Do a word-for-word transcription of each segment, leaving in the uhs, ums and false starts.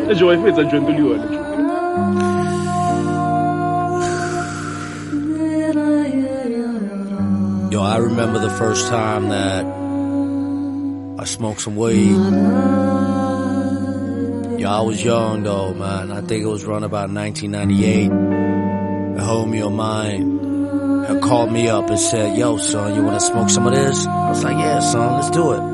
Yo, I remember the first time that I smoked some weed. Yo, I was young though, man. I think it was around about nineteen ninety-eight. A homie of mine had called me up and said, yo, son, you wanna smoke some of this? I was like, yeah, son, let's do it.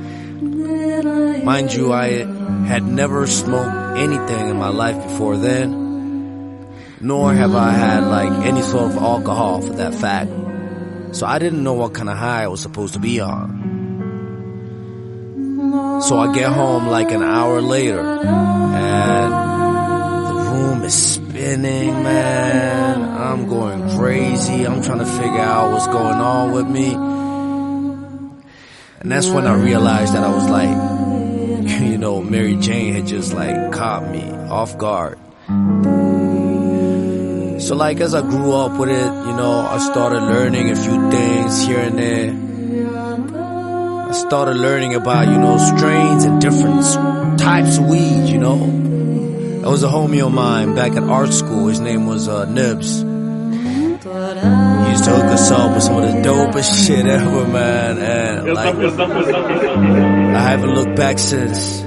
Mind you, I had never smoked anything in my life before then, nor have I had like any sort of alcohol for that fact. So I didn't know what kind of high I was supposed to be on. So I get home like an hour later, and the room is spinning, man. I'm going crazy. I'm trying to figure out what's going on with me. And that's when I realized that I was like, you know, Mary Jane had just like caught me off guard. So like as I grew up with it, you know, I started learning a few things here and there. I started learning about, you know, strains and different types of weed, you know. There was a homie of mine back at art school. His name was uh, Nibs. He used to hook us up with some of the dopest shit ever, man. And like, I haven't looked back since.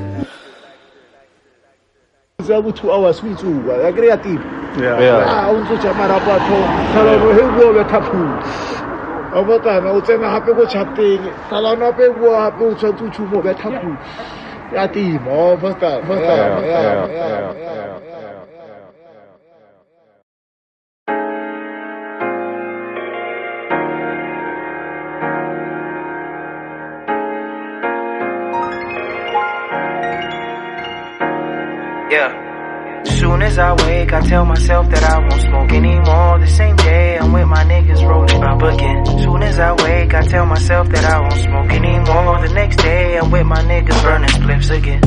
Two hours, we too. I creative. Yeah. Yeah. Ah, unto chamara pato. Talo no hego be tapu. Avata na utena hape go chapte. Talo na pe go hape uchantu chumo be tapu. Ya ti mo fasta fasta. Yeah. Yeah. Yeah. Yeah. Yeah. Soon as I wake, I tell myself that I won't smoke anymore. The same day, I'm with my niggas rolling my booking. Soon as I wake, I tell myself that I won't smoke anymore. The next day, I'm with my niggas burning spliffs again.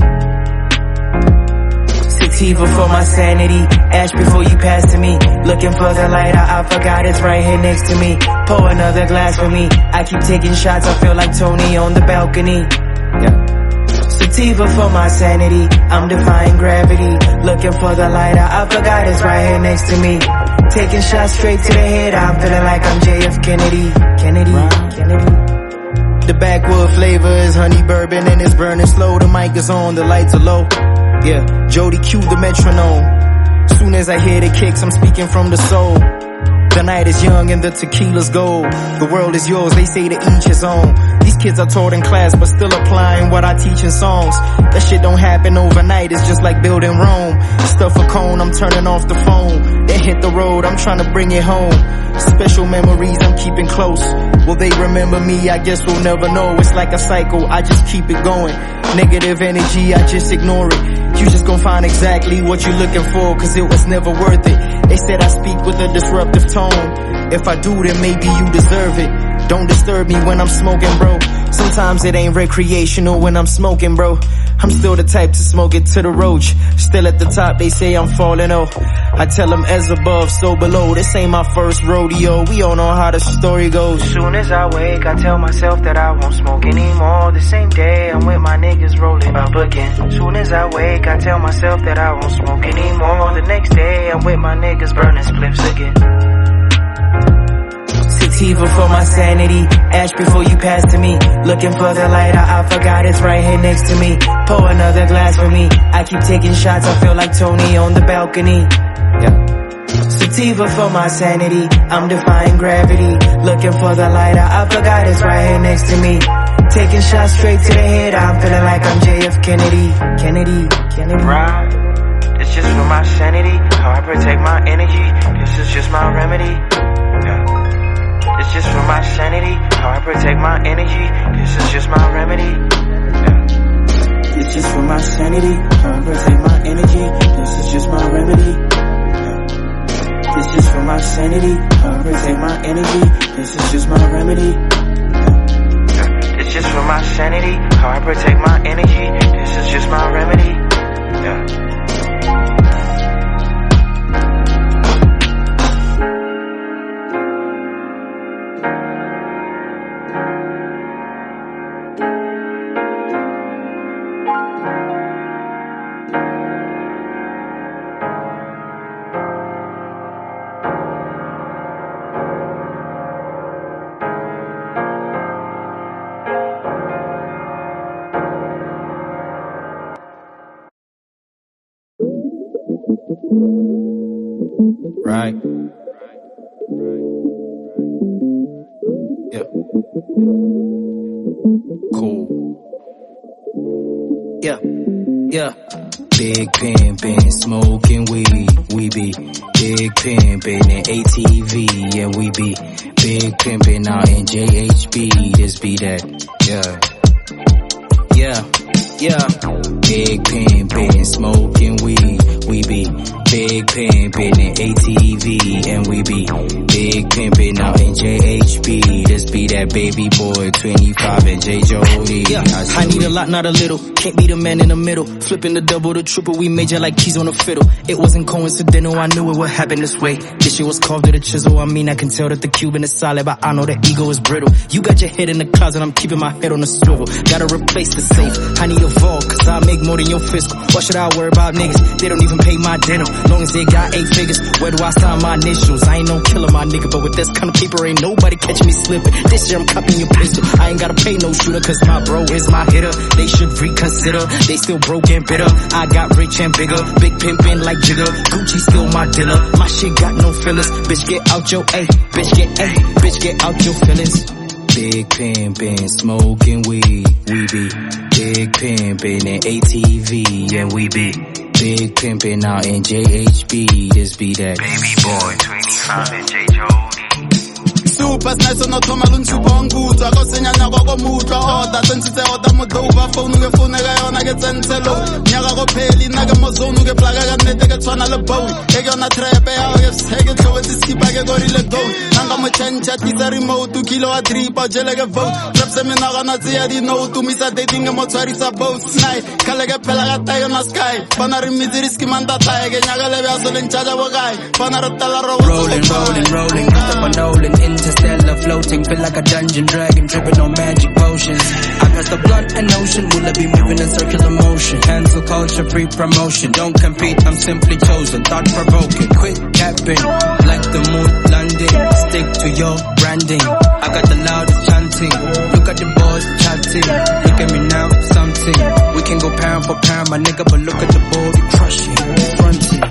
Sativa for my sanity. Ash before you pass to me. Looking for the lighter, I forgot it's right here next to me. Pour another glass for me. I keep taking shots, I feel like Tony on the balcony. Yeah. Sativa for my sanity, I'm defying gravity. Looking for the lighter, I forgot it's right here next to me. Taking shots straight to the head, I'm feeling like I'm J F Kennedy. Kennedy, Kennedy. The backwood flavor is honey bourbon and it's burning slow. The mic is on, the lights are low. Yeah, Jody cue the metronome. Soon as I hear the kicks, I'm speaking from the soul. The night is young and the tequila's gold. The world is yours, they say to each his own. These kids are taught in class but still applying what I teach in songs. That shit don't happen overnight, it's just like building Rome. Stuff a cone, I'm turning off the phone. Then hit the road, I'm trying to bring it home. Special memories I'm keeping close. Will they remember me? I guess we'll never know. It's like a cycle, I just keep it going. Negative energy, I just ignore it. You just gon' find exactly what you're looking for, cause it was never worth it. They said I speak with a disruptive tone. If I do, then maybe you deserve it. Don't disturb me when I'm smoking, bro. Sometimes it ain't recreational when I'm smoking, bro. I'm still the type to smoke it to the roach. Still at the top, they say I'm falling off. I tell them as above, so below. This ain't my first rodeo. We all know how the story goes. As soon as I wake, I tell myself that I won't smoke anymore. The same day, I'm with my niggas rolling up again. Soon as I wake, I tell myself that I won't smoke anymore. The next day, I'm with my niggas burning spliffs again. Sativa for my sanity. Ash before you pass to me. Looking for the lighter, I forgot it's right here next to me. Pour another glass for me. I keep taking shots, I feel like Tony on the balcony. Yeah. Sativa for my sanity, I'm defying gravity. Looking for the lighter, I forgot it's right here next to me. Taking shots straight to the head, I'm feeling like I'm J F Kennedy. Kennedy, Kennedy. Right. It's just for my sanity, how I protect my energy. This is just my remedy. Yeah. It's just for my sanity, how I protect my energy. This is just my remedy. Yeah. It's just for my sanity, how I protect my energy. This is just my remedy. Yeah. It's just for my sanity, how I protect my energy. This is just my remedy. Yeah. It's just for my sanity, how I protect my energy. This is just my remedy. Yeah. Right. Yeah. Cool. Yeah. Yeah. Big pimpin', smoking weed, we be big pimpin' in A T V, and we be big pimpin' out in J H B, this be that, yeah, yeah, yeah. Big pimpin', smoking weed, we be big pimpin' in A T V, and we be big pimpin' out in J H B, this be that baby boy, twenty-five and J Jody. Yeah, I need a lot, not a little. Can't be the man in the middle. Flipping the double, the triple, we major like keys on a fiddle. It wasn't coincidental, I knew it would happen this way. This shit was carved with a chisel. I mean, I can tell that the Cuban is solid, but I know the ego is brittle. You got your head in the closet, I'm keeping my head on the swivel. Gotta replace the safe, I need a vault, cause I make more than your fiscal. Why should I worry about niggas? They don't even pay my dinner. Long as they got eight figures, where do I sign my initials? I ain't no killer, my nigga, but with this kind of paper, ain't nobody catching me slipping. This year I'm copying your pistol. I ain't gotta pay no shooter, cause my bro is my hitter. They should reconsider, they still broke and bitter. I got rich and bigger, big pimpin' like Jigger. Gucci still my dealer, my shit got no fillers. Bitch get out your A, bitch get A, bitch get out your feelings. Big pimpin', smoking weed, we be big pimpin' in A T V, and we be big pimpin' out in J H B, this be that baby boy, twenty-five and J Jody. Super nice no thoma lunchupa nguzwa go senyanya go go mutwa oda tsentse oda modova phone ke phone ga yona ke tsentselo nyaka go pheli nna ke mozonu ke plaga ka nete ke tswana le bow ke yona trap ya o ke seke tlo tsi skipa ke go rile go nanga mo change tisa remote kilo a tripa jele ke vote trap se me na gana tsia di no to misa dating mo tshwarisa both night kale ke phela ga tayo na sky bana re miziri skimanda tae ke nyaka le bya so le nchaja bo guy bana re tala ro rolling rolling rolling up and rolling interstellar floating feel like a dungeon dragon dripping on magic potions I got the blunt and ocean will I be moving in circular motion cancel culture free promotion don't compete I'm simply chosen thought provoking quick capping like the moon landing stick to your branding I got the loudest chanting look at the boys chatting look at me now something we can go pound for pound my nigga but look at the ball we crushing fronting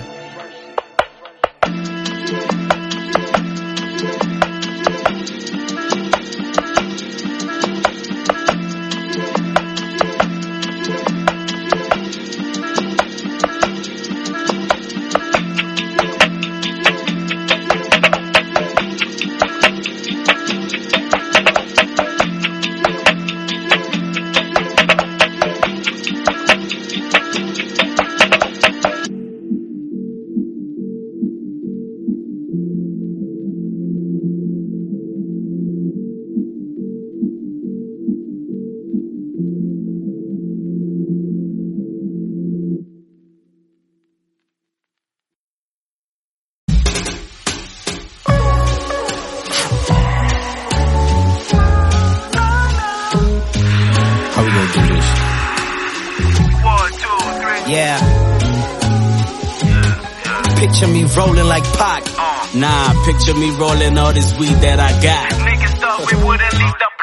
rolling like Pac. Uh, nah, picture me rolling all this weed that I got. Niggas thought we wouldn't leave the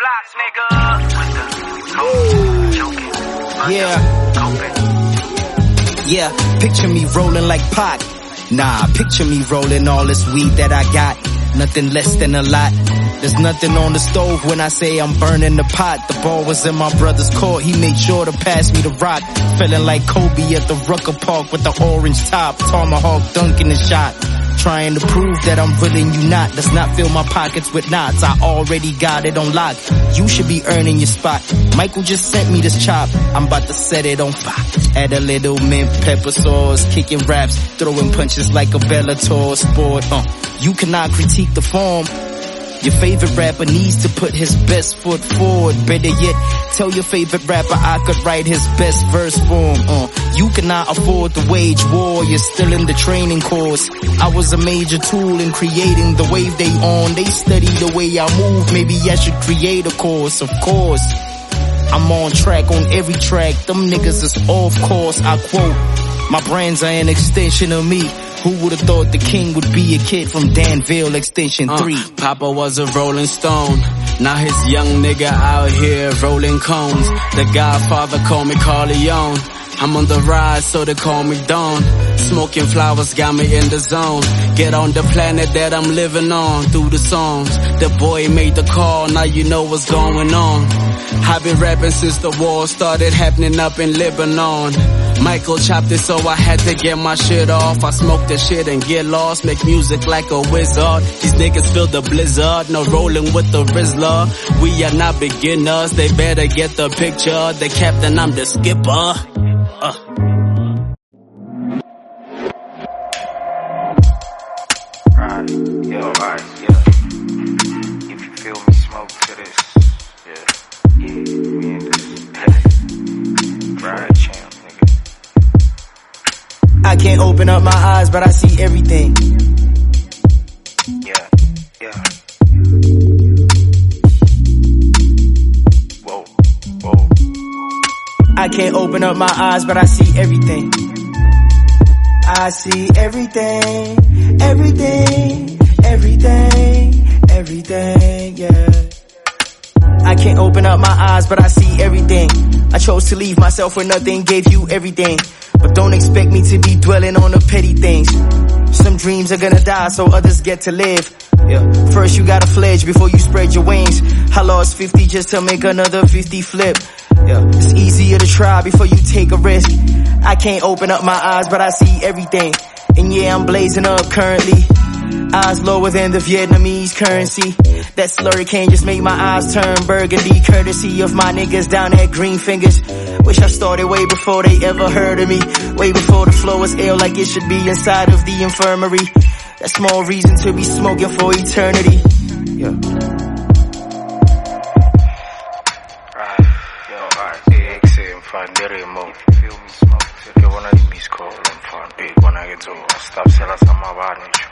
block, nigga. Yeah. Yeah, picture me rolling like Pac. Nah, picture me rolling all this weed that I got. Nothing less than a lot. There's nothing on the stove when I say I'm burning the pot. The ball was in my brother's court. He made sure to pass me the rock. Feeling like Kobe at the Rucker Park with the orange top. Tomahawk dunking the shot. Trying to prove that I'm willing you not. Let's not fill my pockets with knots. I already got it on lock. You should be earning your spot. Michael just sent me this chop. I'm about to set it on fire. Add a little mint pepper sauce. Kicking raps. Throwing punches like a Bellator sport. Uh, you cannot critique the form. Your favorite rapper needs to put his best foot forward. Better yet, tell your favorite rapper I could write his best verse for him. Uh, you cannot afford to wage war. You're still in the training course. I was a major tool in creating the wave they on. They study the way I move. Maybe I should create a course. Of course, I'm on track on every track. Them niggas is off course. I quote, my brands are an extension of me. Who would've thought the king would be a kid from Danville Extension three? Uh, Papa was a rolling stone. Now his young nigga out here rolling cones. The Godfather called me Corleone. I'm on the rise, so they call me Dawn. Smoking flowers got me in the zone. Get on the planet that I'm living on through the songs. The boy made the call, now you know what's going on. I've been rapping since the war started happening up in Lebanon. Michael chopped it, so I had to get my shit off. I smoke the shit and get lost, make music like a wizard. These niggas feel the blizzard, no rolling with the Rizzler. We are not beginners, they better get the picture. The captain, I'm the skipper. Uh. Right, yeah, right, yeah. If you feel me, smoke to this. Yeah, yeah, me and this. Right, champ, nigga. I can't open up my eyes, but I see everything. Yeah, yeah. Whoa, whoa. I can't open up my eyes, but I see everything. I see everything, everything, everything, everything, yeah. I can't open up my eyes, but I see everything. I chose to leave myself where nothing gave you everything. But don't expect me to be dwelling on the petty things. Some dreams are gonna die so others get to live. Yeah. First you gotta fledge before you spread your wings. I lost fifty just to make another fifty flip. Yeah. It's easier to try before you take a risk. I can't open up my eyes, but I see everything. And yeah, I'm blazing up currently. Eyes lower than the Vietnamese currency. That slurry can't just make my eyes turn burgundy. Courtesy of my niggas down at Green Fingers. Wish I started way before they ever heard of me. Way before the flow was ill like it should be inside of the infirmary. That's more reason to be smoking for eternity. Yeah. Right, yo, right, det är extremt fan, det är emot. Feel me, smoke. Jag wanna be miss call, I'm fan. Big wanna get to stop selling some of our niche.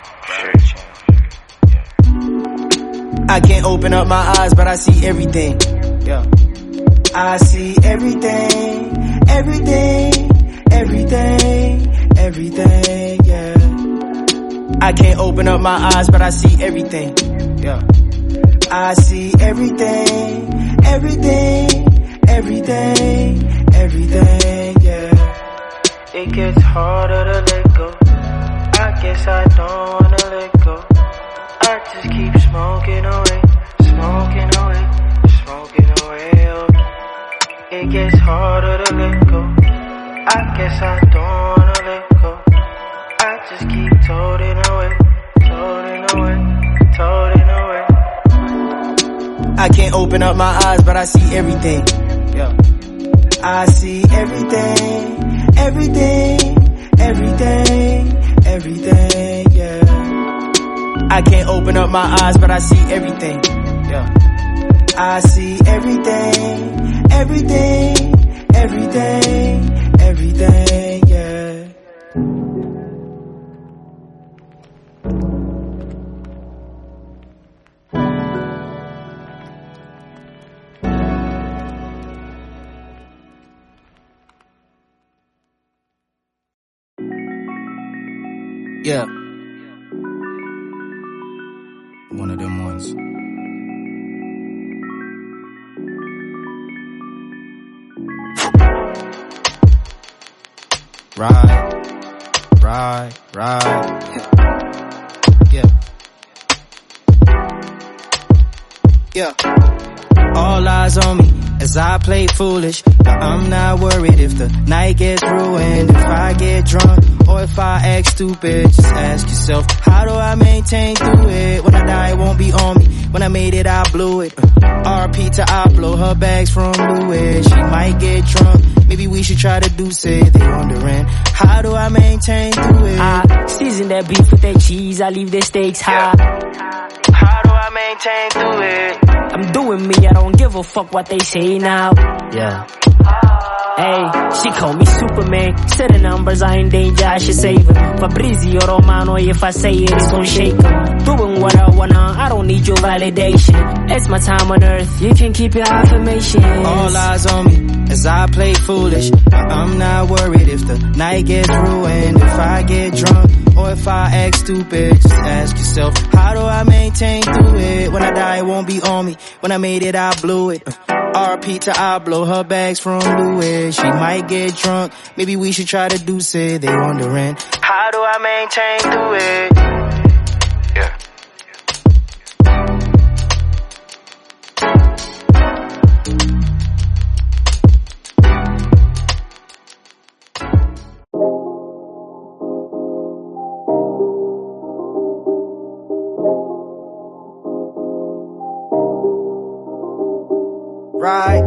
I can't open up my eyes, but I see everything. Yeah. I see everything, everything, everything, everything, yeah. I can't open up my eyes, but I see everything. Yeah. I see everything, everything, everything, everything, yeah. It gets harder to let go. I guess I don't wanna let go. I just keep smoking away, smoking away, smoking away. Okay. It gets harder to let go. I guess I don't wanna let go. I just keep toting away, toting away, toting away. I can't open up my eyes, but I see everything. Yeah. I see everything, everything, everything, everything, yeah. I can't open up my eyes, but I see everything. Yeah. I see everything, everything, everything, everything, yeah. Yeah. One of them ones. Ride, ride, ride. Yeah. Yeah. All eyes on me as I play foolish. But I'm not worried if the night gets ruined, if I get drunk, or if I act stupid. Just ask yourself, how do I maintain through it? When I die, it won't be on me. When I made it, I blew it. R P to I blow her bags from Louis. She might get drunk. Maybe we should try to do say they wondering, how do I maintain through it? I season that beef with that cheese. I leave the stakes high. How do I maintain through it? I'm doing me, I don't give a fuck what they say now. Yeah. Hey, she call me Superman. Said the numbers are in danger, I should save him. Fabrizio Romano, if I say it, it's gon' shake him. Doing what I wanna, I don't need your validation. It's my time on earth, you can keep your affirmations. All eyes on me as I play foolish. But I'm not worried if the night gets ruined, if I get drunk, or if I act stupid. Just ask yourself, how do I maintain through it? When I die, it won't be on me. When I made it, I blew it. R P to I blow her bags from Louis. She might get drunk, maybe we should try to do say they wondering how do I maintain through it? Yeah. Right.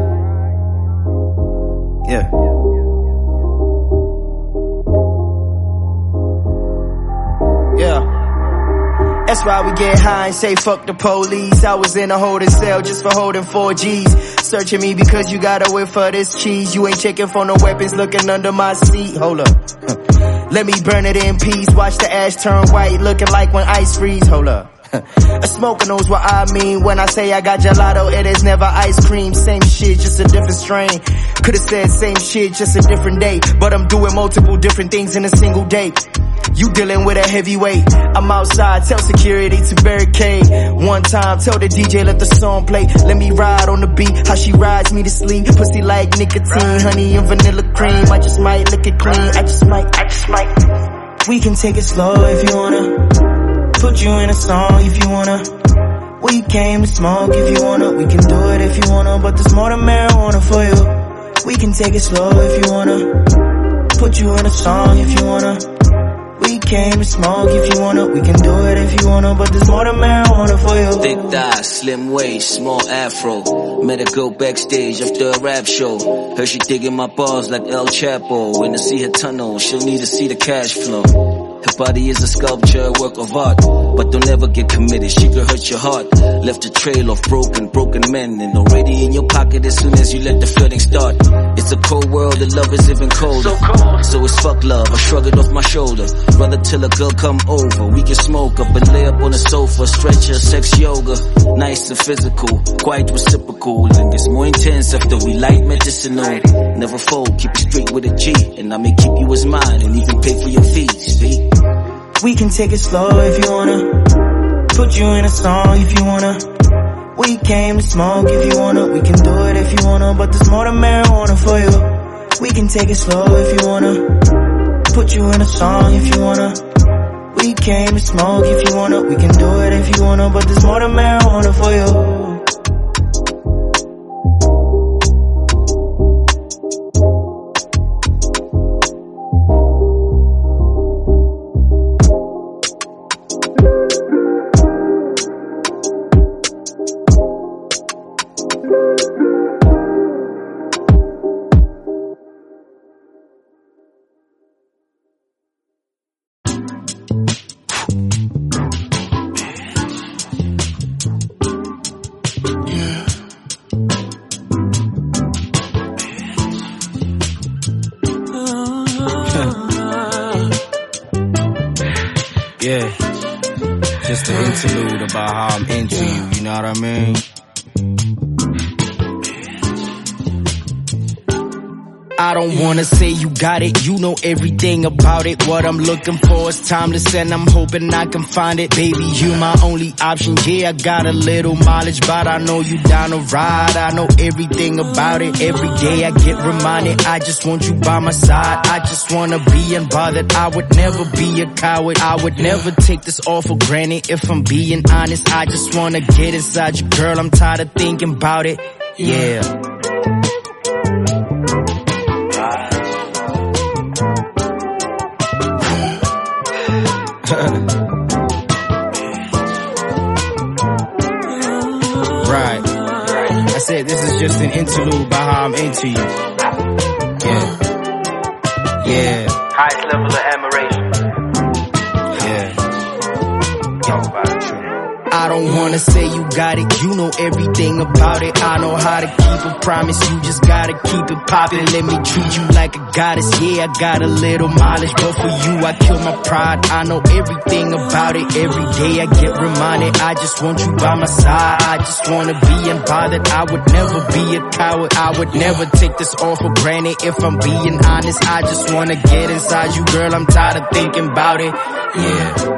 Yeah. Yeah. That's why we get high and say fuck the police. I was in a holding cell just for holding four G's. Searching me because you got a whiff for this cheese. You ain't checking for no weapons looking under my seat. Hold up. Let me burn it in peace. Watch the ash turn white looking like when ice freeze. Hold up. A smoker knows what I mean when I say I got gelato, it is never ice cream. Same shit, just a different strain. Could've said same shit, just a different day. But I'm doing multiple different things in a single day. You dealing with a heavyweight. I'm outside, tell security to barricade. One time, tell the D J let the song play. Let me ride on the beat, how she rides me to sleep. Pussy like nicotine, honey and vanilla cream. I just might lick it clean, I just might, I just might. We can take it slow if you wanna. Put you in a song if you wanna. We came to smoke if you wanna. We can do it if you wanna, but there's more than marijuana for you. We can take it slow if you wanna. Put you in a song if you wanna. We came to smoke if you wanna. We can do it if you wanna, but there's more than marijuana for you. Thick thighs, slim waist, small afro. Met a girl backstage after a rap show. Heard she digging my bars like El Chapo. When I see her tunnel, she'll need to see the cash flow. Her body is a sculpture, a work of art. But don't ever get committed, she could hurt your heart. Left a trail of broken, broken men. And already in your pocket as soon as you let the flirting start. It's a cold world, the love is even colder. So cold. So it's fuck love, I shrug it off my shoulder. Rather till a girl come over. We can smoke up and lay up on the sofa. Stretcher, sex yoga. Nice and physical, quite reciprocal. And it's more intense after we light medicinal. Never fold, keep it straight with a G. And I may keep you as mine and even pay for your fees, see? We can take it slow if you wanna. Put you in a song if you wanna. We came to smoke if you wanna. We can do it if you wanna, but there's more than marijuana for you. We can take it slow if you wanna. Put you in a song if you wanna. We came to smoke if you wanna. We can do it if you wanna, but there's more than marijuana for you. Yeah, just an interlude about how I'm into you, you know what I mean? I don't wanna say you got it, you know everything about it. What I'm looking for is timeless and I'm hoping I can find it. Baby, you my only option, yeah, I got a little mileage, but I know you down to ride. I know everything about it, every day I get reminded. I just want you by my side, I just wanna be unbothered. I would never be a coward, I would never take this all for granted. If I'm being honest, I just wanna get inside you, girl, I'm tired of thinking about it, yeah. Right. I said this is just an interlude about how I'm into you. Yeah. Yeah. Highest level of admiration. Yeah. Talk about it, true. I don't wanna say you got it, you know everything about it. I know how to keep a promise, you just gotta keep it poppin'. Let me treat you like a goddess, yeah, I got a little mileage, but for you I kill my pride. I know everything about it, every day I get reminded. I just want you by my side, I just wanna be unbothered. I would never be a coward, I would never take this all for granted. If I'm being honest, I just wanna get inside you, girl, I'm tired of thinking about it, yeah.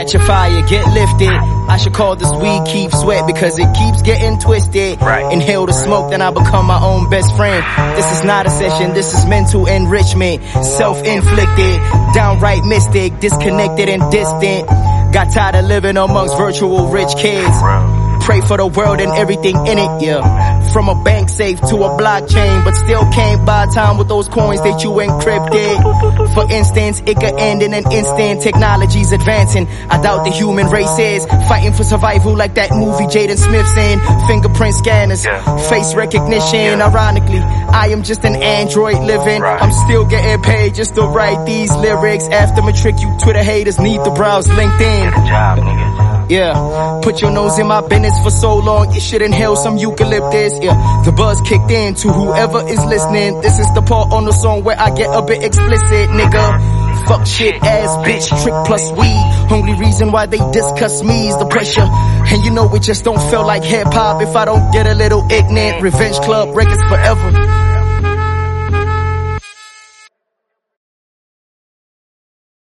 Catch a fire, get lifted. I should call this weed keep sweat because it keeps getting twisted. Right. Inhale the smoke, then I become my own best friend. This is not a session, this is mental enrichment. Self-inflicted, downright mystic, disconnected and distant. Got tired of living amongst virtual rich kids. Pray for the world and everything in it, yeah. From a bank safe to a blockchain, but still can't buy time with those coins that you encrypted. For instance, it could end in an instant. Technology's advancing. I doubt the human race is fighting for survival like that movie Jaden Smith's in. Fingerprint scanners, face recognition. Ironically, I am just an android living. I'm still getting paid just to write these lyrics. After matric, you Twitter haters need to browse LinkedIn. Get a job, nigga. Yeah, put your nose in my business for so long, you should inhale some eucalyptus. Yeah, the buzz kicked in to whoever is listening. This is the part on the song where I get a bit explicit, nigga. Fuck shit, ass bitch, trick plus weed. Only reason why they discuss me is the pressure. And you know it just don't feel like hip hop if I don't get a little ignorant. Revenge Club records forever.